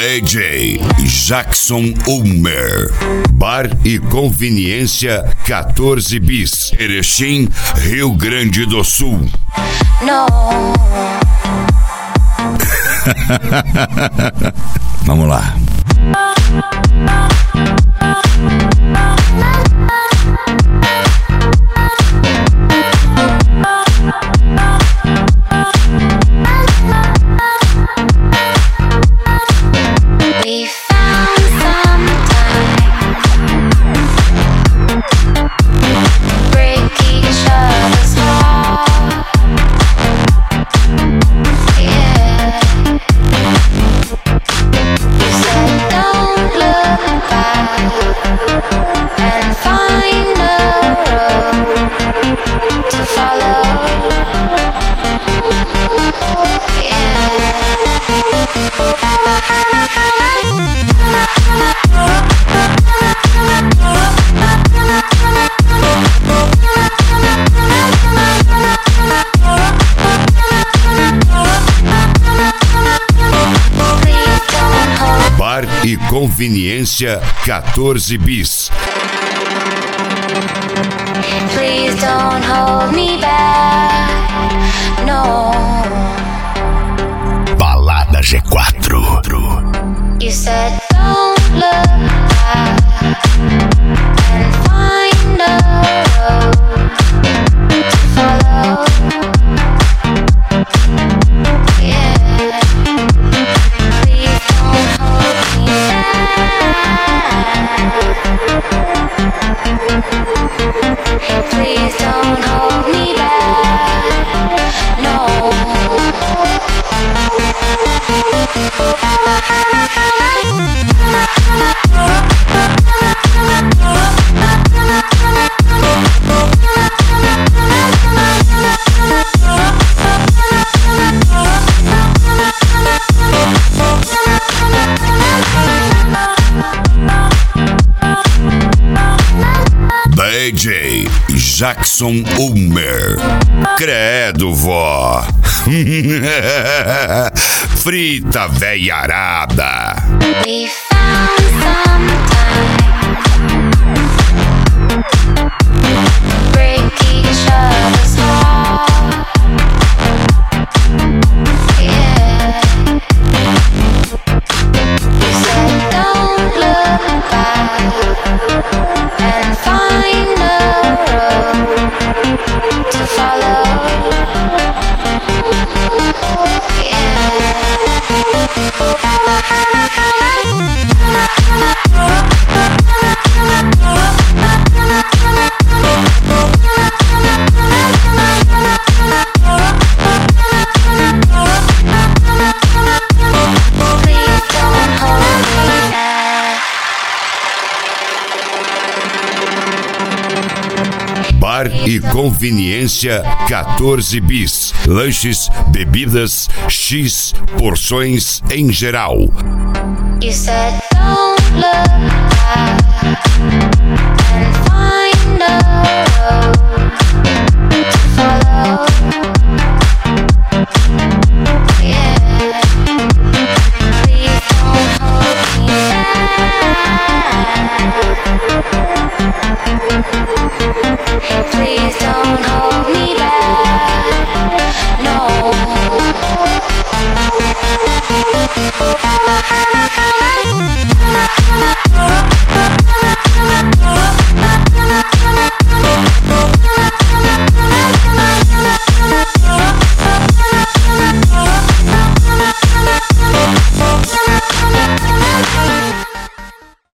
DJ Jackson Ulmer. Bar e Conveniência 14 Bis, Erechim, Rio Grande do Sul. Vamos lá. Bar e Conveniência 14 Bis. Please don't hold me back, no. Balada G4. You said don't look back and find a road to follow. Yeah. Please don't hold me back. Please don't hold me back, no. DJ Jackson Ulmer. Credo, vó. Frita veiarada. We found some time, break each other's heart. Yeah. You said don't look back and find a road to follow. Bar e Conveniência 14 Bis. Lanches, bebidas, X, porções em geral. You said don't look back and find a road